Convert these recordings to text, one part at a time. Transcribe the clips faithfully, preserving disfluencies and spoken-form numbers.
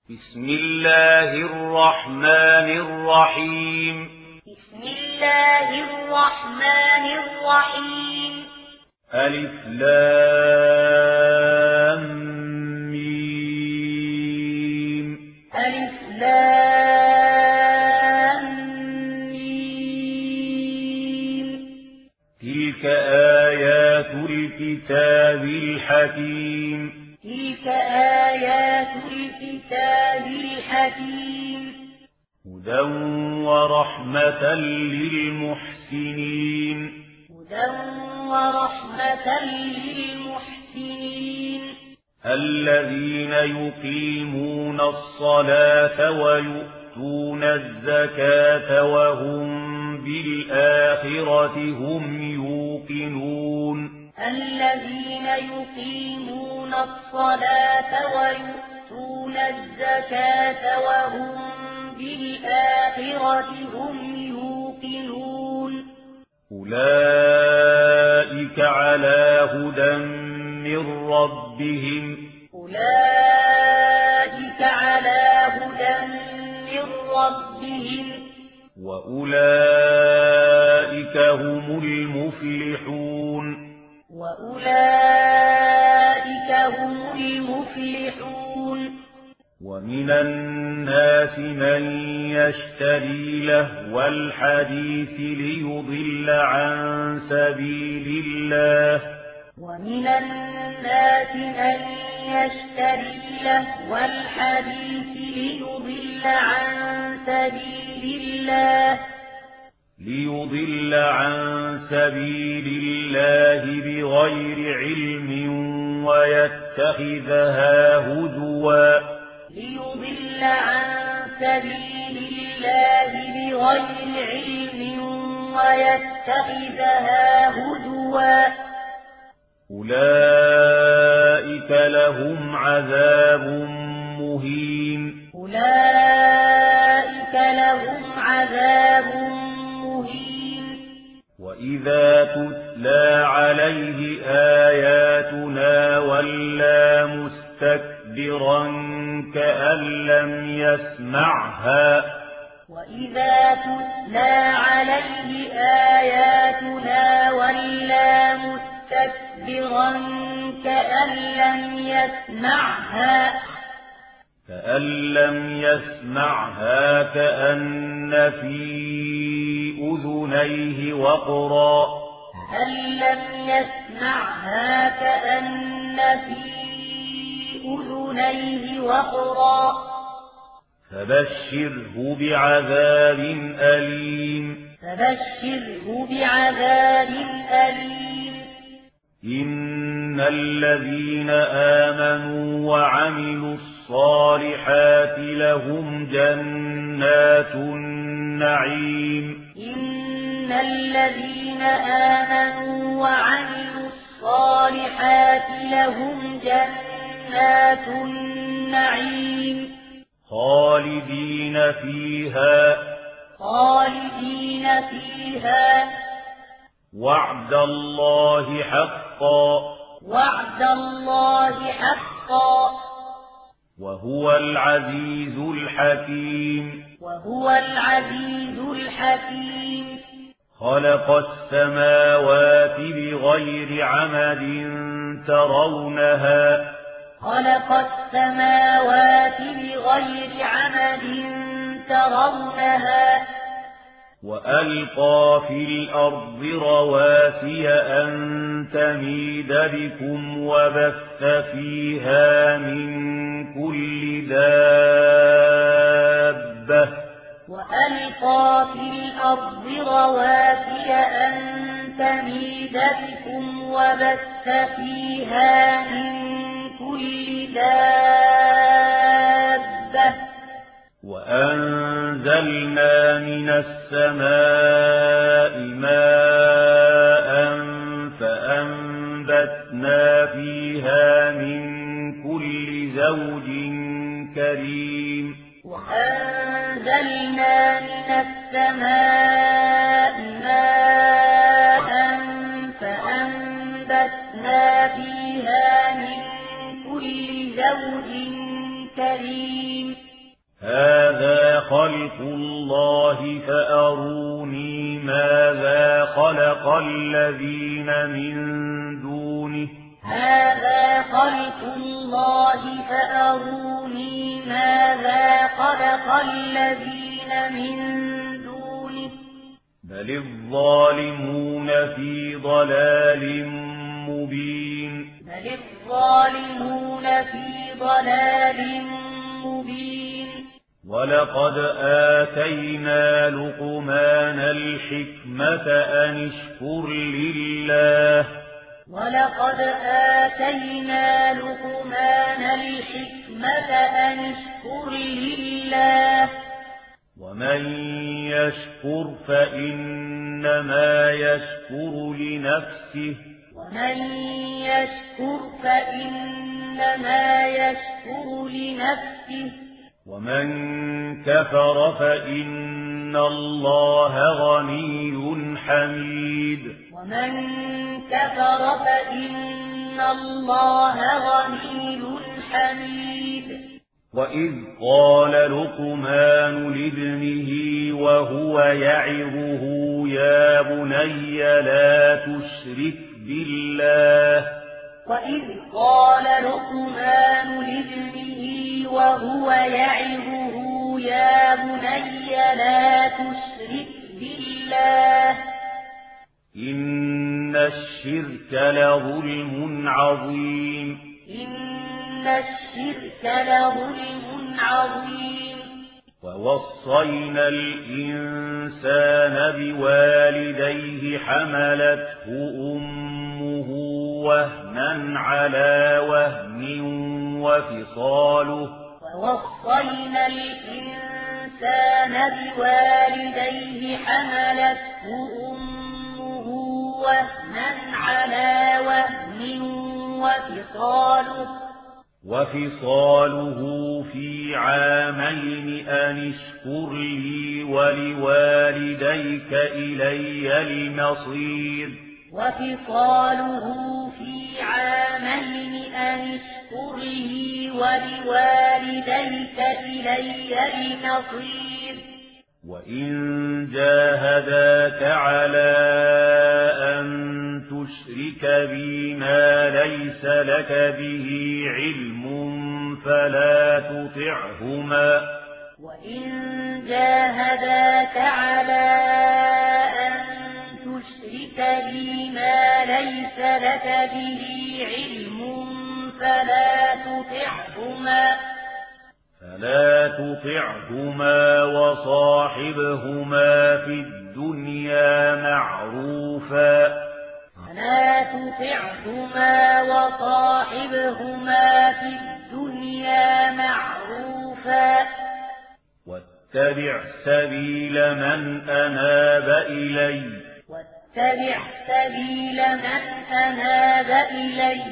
بسم الله الرحمن الرحيم بسم الله الرحمن الرحيم ألف لام ميم ألف لام ميم تلك آيات الكتاب الحكيم تلك آيات الكتاب الحكيم هدى ورحمة للمحسنين هدى ورحمة للمحسنين الذين يقيمون الصلاة ويؤتون الزكاة وهم بالآخرة هم يوقنون الذين يقيمون الصلاة ويؤتون الزكاة وهم بالآخرة هم يوقنون أولئك على هدى من ربهم أولئك على هدى من ربهم وأولئك هم المفلحون وأولئك هم المفلحون ومن الناس من يشتري لهو الحديث ليضل عن سبيل الله ومن الناس من يشتري لهو الحديث ليضل عن سبيل الله ليضل عن سبيل الله بغير علم ويتخذها هزوا ليضل عن سبيل الله بغير علم ويتخذها هزوا أولئك لهم عذاب مهين أولئك لهم عذاب مهين وإذا تتلى عليه آياتنا ولى مستكبرا كأن لم يسمعها وإذا تتلى عليه آياتنا ولى مستكبرا كأن لم يسمعها كأن لم يسمعها كأن في أذنيه وقرا كأن لم يسمعها كأن في أذنيه وقرا فبشره بعذاب أليم فبشره بعذاب أليم إن الذين آمنوا وعملوا الصالحات لهم جنات النعيم إن الذين آمنوا وعملوا الصالحات لهم جنات النعيم خالدين فيها خالدين فيها وعد الله حقا وعد الله حقا وهو العزيز الحكيم وهو العزيز الحكيم خلق السماوات بغير عمد ترونها خلق السماوات بغير عمد ترونها وألقى في الأرض رواسي أن تميد بكم وبث فيها من كل دابة وألقى في الأرض رواسي أن تميد بكم وبث فيها من كل دابة وأنزلنا من السماء ماء فأنبتنا فيها من كل زوج كريم وأنزلنا من السماء ماء فأنبتنا فيها من كل زوج كريم الرجيم هذا خلق الله فأروني ماذا خلق الذين من دونه هذا خلق الله فأروني ماذا خلق الذين من دونه بل الظالمون في ضلال مبين بل الظالمون في ضلال مبين ولقد آتينا لقمان الحكمة أن اشكر لله ولقد آتينا لقمان الحكمة أن اشكر لله ومن يشكر فإنما يشكر لنفسه ومن يشكر فإنما يشكر لنفسه ومن كفر فإن الله غني حميد ومن كفر فإن الله غني حميد وإذ قال لقمان لابنه وهو يعظه يا بني لا تشرك بالله وإذ قال لقمان لابنه وهو يعظه يا بني لا تشرك بالله إن الشرك لظلم عظيم إن الشرك لظلم عظيم ووصينا الإنسان بوالديه حملته أمه وهنا على وهن وفصاله ووصينا الإنسان بوالديه حملته أمه وهنا على وهن وفصاله وفصاله في عامين أن اشكر لي ولوالديك إلي المصير وفصاله في عامين أن اشكر لي ولوالديك إلي المصير وإن جاهداك على أن تشرك بي ما ليس لك به علم فلا تطعهما وإن جاهداك على أن تشرك بي ما ليس لك به علم فلا تطعهما فلا تطعهما وصاحبهما في الدنيا معروفا فلا تطعهما وصاحبهما في الدنيا معروفا واتبع سبيل من أناب إلي واتبع سبيل من أناب إلي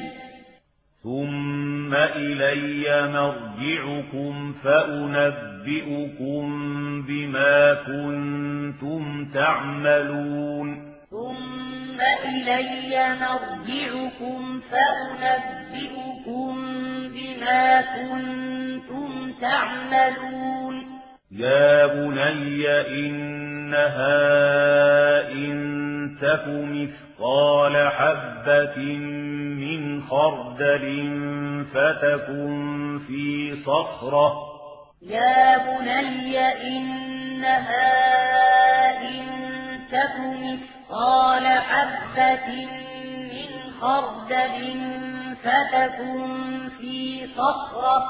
ثم إلي مرجعكم فأنبئكم بما كنتم تعملون ثم إلي مرجعكم فأنبئكم بما كنتم تعملون يا بني إنها إن تك مثقال حبة من خردل فتكن في صخرة يا بني إنها إن تك مثقال حبة من خردل فتكن في صخرة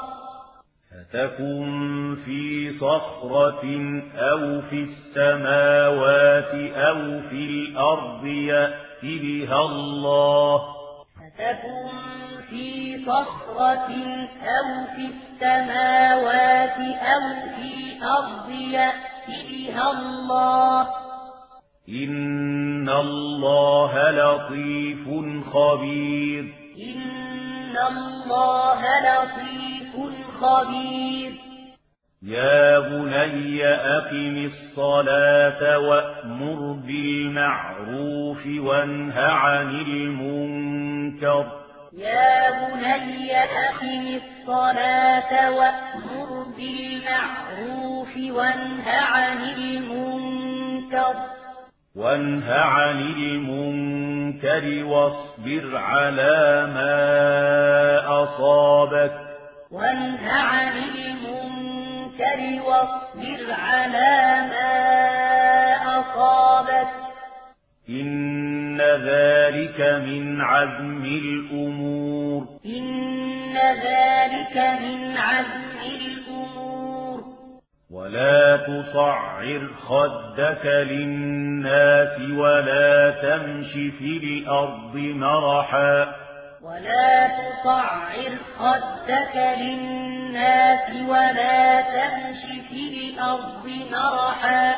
فتكن في صخرة أو في السماوات أو في الأرض يأت بها الله فتكن في صخرة أو في السماوات أو في الأرض يأت بها الله إن الله لطيف خبير إن الله لطيف خبير يا بني أقم الصلاة وأمر بالمعروف وانه عن المنكر يا بني أقم الصلاة الصلاة وأمر بالمعروف وانه عن المنكر وانه عن المنكر واصبر على ما أصابك وانه عن المنكر واصبر على ما أصابك إن ذلك من عزم الأمور إن ذلك من عزم الأمور ولا تصعر خدك للناس ولا تمش في الأرض مرحا ولا تصعر خدك للناس ولا تمش في الأرض مرحا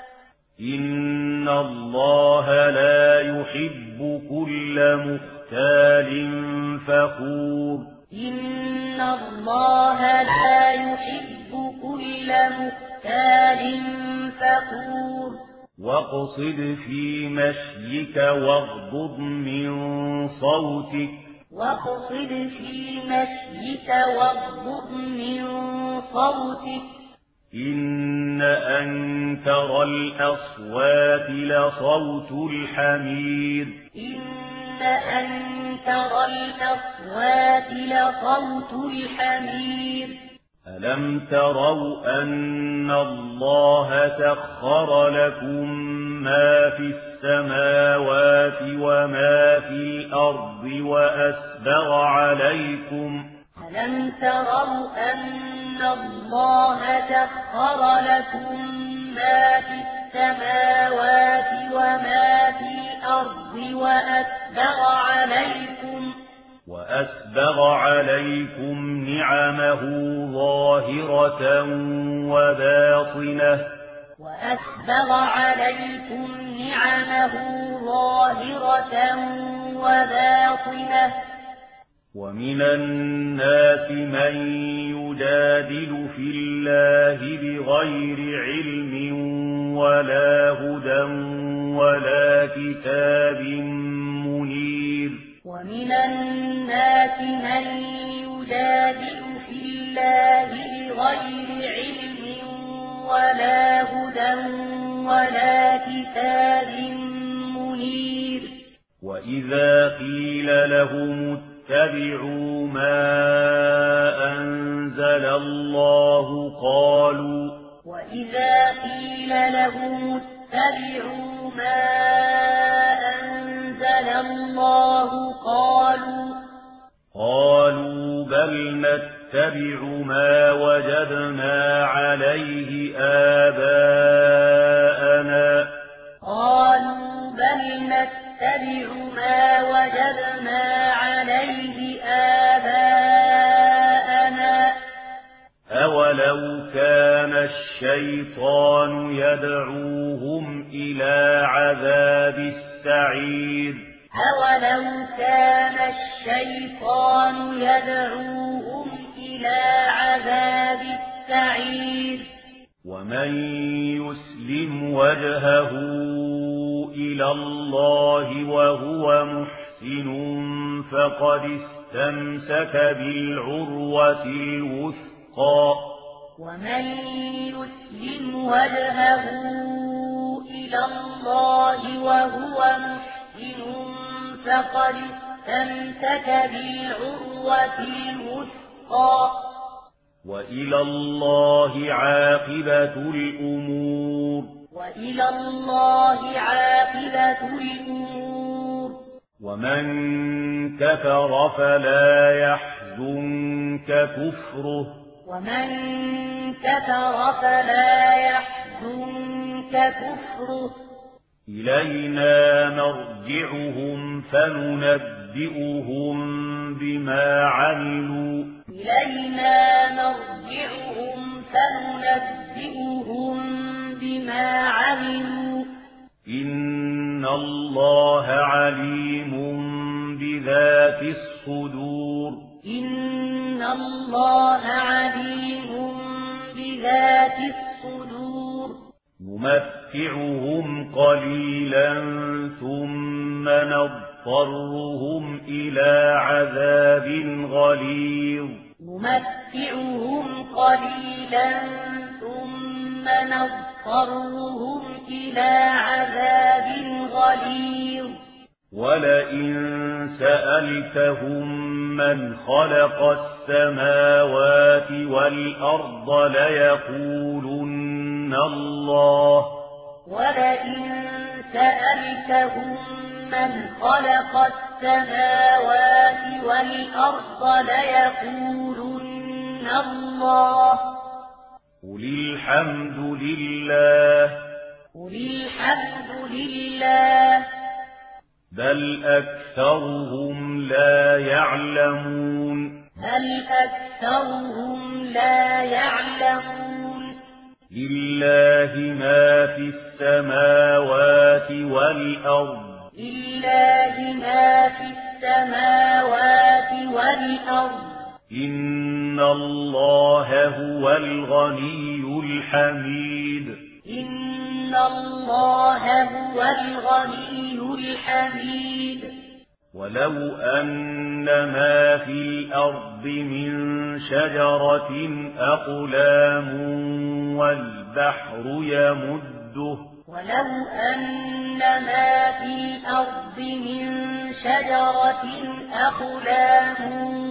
إن الله لا يحب كل مختال فخور إن الله لا يحب كل مختال فخور واقصد في مشيك واغضض من صوتك واقصد في مشيك واغضض من صوتك إن أنكر الأصوات لصوت الحمير إن أنكر الأصوات لصوت الحمير ألم تروا أن الله سخر لكم ما في السماوات وما في الأرض وأسبغ عليكم ألم تروا أن الله سخر لكم ما في السماوات وما في الأرض وأسبغ عليكم وأسبغ عليكم نعمه ظاهرة وباطنة وأسبغ عليكم نعمه ظاهرة وباطنة ومن الناس من يجادل في الله بغير علم ولا هدى ولا كتاب منير ومن الناس من يجادل في الله بغير علم ولا هدى ولا كتاب منير وإذا قيل لهم اتبعوا ما أنزل الله قالوا وإذا قيل لهم اتبعوا ما أنزل الله قالوا قالوا بل نتبع ما وجدنا عليه آباءنا قالوا بل نتبع ما وجدنا عليه آباءنا أولو كان الشيطان يدعوهم إلى عذاب السعير أولو كان الشيطان يدعوهم إلى عذاب السعير ومن يسلم وجهه إلى الله وهو محسن فقد استمسك بالعروة الوثقى ومن يسلم وجهه إلى الله وهو محسن فقد استمسك بالعروة الوثقى وإلى الله عاقبة الأمور وإلى الله عاقبة الأمور ومن كفر فلا يحزنك كفره ومن كفر فلا يحزنك كفره إلينا مرجعهم فننبئهم بما عملوا إلينا مرجعهم فننبئهم بما عملوا إن الله عليم بذات الصدور إن الله عليم بذات الصدور نمتعهم قليلا ثم نضطرهم إلى عذاب غليظ نمتعهم قليلا ثم نضطرهم إلى عذاب غليظ ولئن سألتهم من خلق السماوات والأرض ليقولن الله ولئن سألتهم من خلق السماوات والأرض ليقولن الله قل الحمد لله قل الحمد لله بل أكثرهم لا يعلمون بل أكثرهم لا يعلمون لله ما في السماوات والأرض لله ما في السماوات والأرض إن الله هو الغني الحميد إن الله هو الغني الحميد ولو أن ما في الأرض من شجرة أقلام والبحر يمده ولو أن ما في الأرض من شجرة أقلام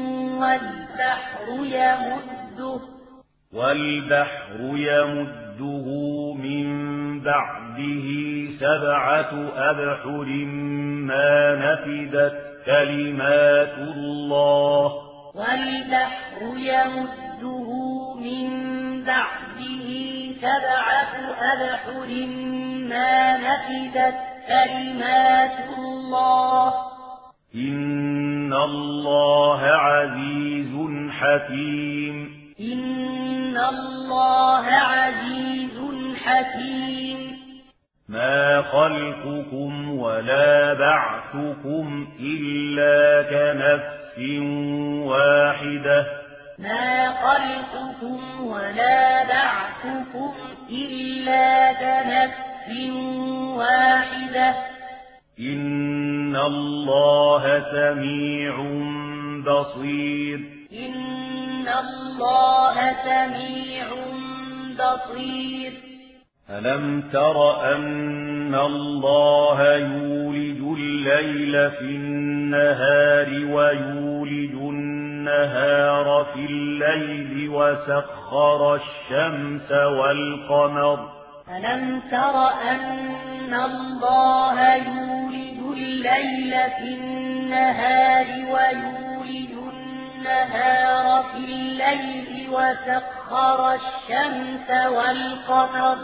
والبحر يمده والبحر يمده من بعده سبعة أبحر ما نفدت كلمات الله والبحر يمده من بعده سبعة أبحر ما نفدت كلمات الله إن الله عزيز حكيم إن الله عزيز حكيم ما خلقكم ولا بعثكم إلا كنفس واحدة ما خلقكم ولا بعثكم إلا كنفس واحدة إن الله سميع بصير إن الله سميع بصير ألم تر أن الله يولج الليل في النهار ويولج النهار في الليل وسخر الشمس والقمر ألم تر أن الله يولج الليل في النهار ويولج النهار في الليل وسخر الشمس والقمر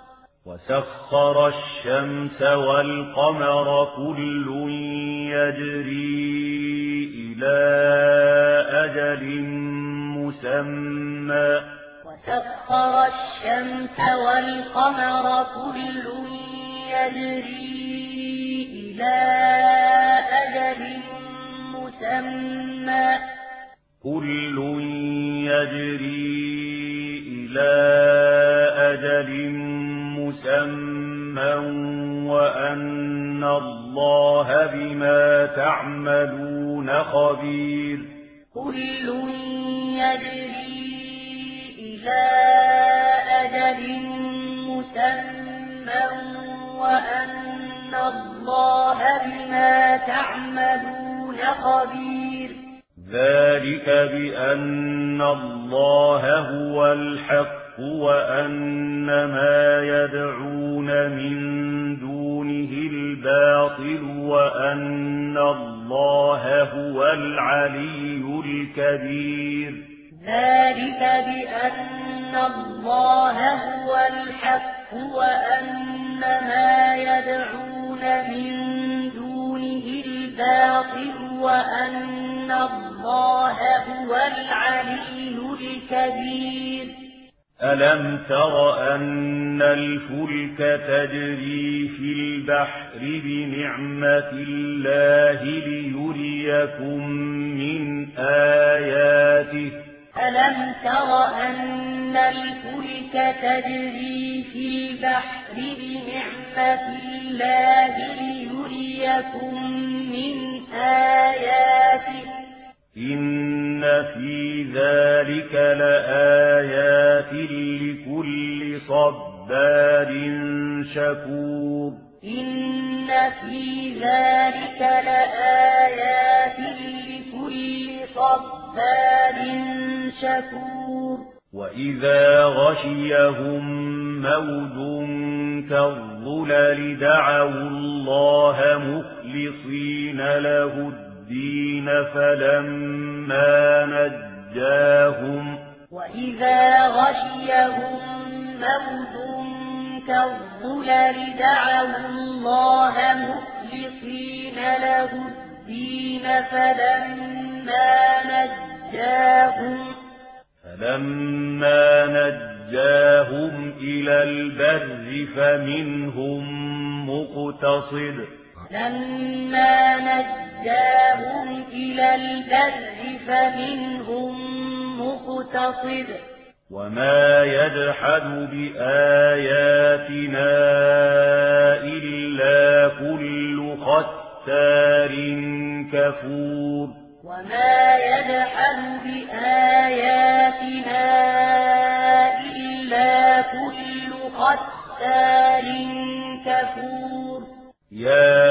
وسخر الشمس والقمر كل يجري إلى أجل مسمى وسخر الشمس والقمر كل يجري إلى أجل مسمى كل يجري إلى أجل مسمى وأن الله بما تعملون خبير كل يجري إلى أجل مسمى وأن الله بما تعملون خبير ذلك بأن الله هو الحق وأن ما يدعون من دونه الباطل وأن الله هو العلي الكبير ذلك بأن الله هو الحق وأن ما يدعون من دونه الباطل وأن الله هو العلي الكبير ألم تر أن الفلك تجري في البحر بنعمة الله ليريكم من آياته ألم تر أن الفلك تجري في البحر بنعمة الله ليريكم من آياته إن في ذلك لآيات لكل صبار شكور إن في ذلك لآيات لكل صبار شكور وإذا غشيهم موج كالظلل دعوا الله مخلصين له الدين فلما نجاهم وإذا غشيهم موج كالظلل دعوا الله مخلصين له الدين فلما نجاهم فلما نجاهم إلى البر فمنهم مقتصد لما نجاهم إلى البر فمنهم مقتصد وما يجحد بآياتنا إلا كل ختار كفور وما يجحد بآياتنا إلا كل ختار كفور يا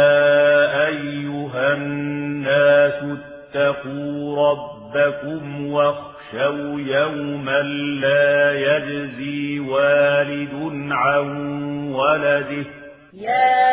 أيها الناس اتقوا ربكم واخشوا يوما لا يجزي والد عن ولده يا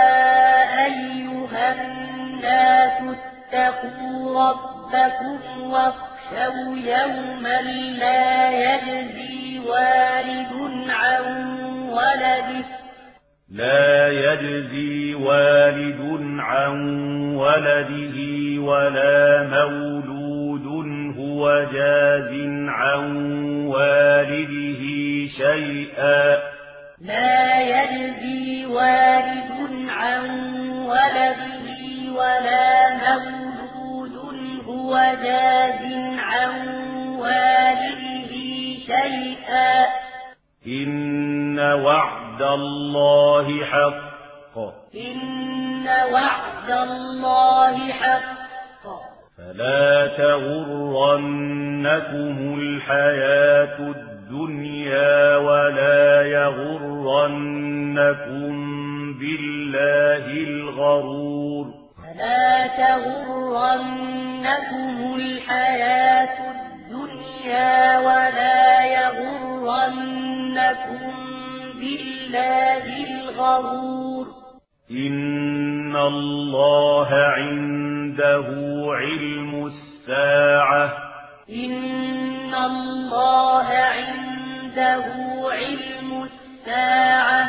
أيها الناس اتقوا ربكم واخشوا يوما لا يجزي والد عن ولده لا يجزي والد عن ولده ولا مولود هو جاز عن والده شيئا لا يجزي والد عن ولده ولا مولود هو جاز عن والده شيئا إن وعد الله حق إن وعد الله حق فلا تغرنكم الحياة الدنيا ولا يغرنكم بالله الغرور فلا تغرنكم الحياة الدنيا ولا يغرنكم بالله الغرور إن الله عنده علم الساعة إن الله عنده علم الساعة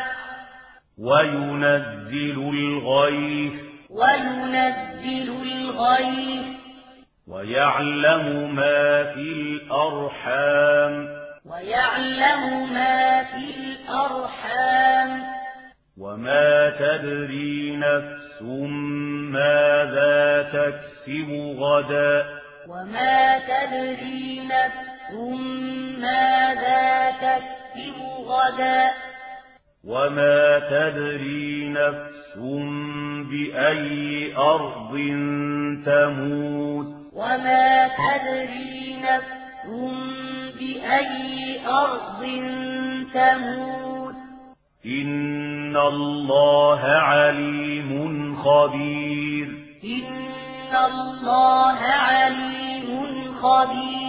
وينزل الغيث وينزل الغيث ويعلم ما في الأرحام ويعلم ما في الأرحام وما تدري نفس ماذا تكسب غدا وما تدري نفس ماذا تكسب غدا وما تدري نفس بأي أرض تموت وما تدري نفس بأي أرض تموت إن الله عليم خبير إن الله عليم خبير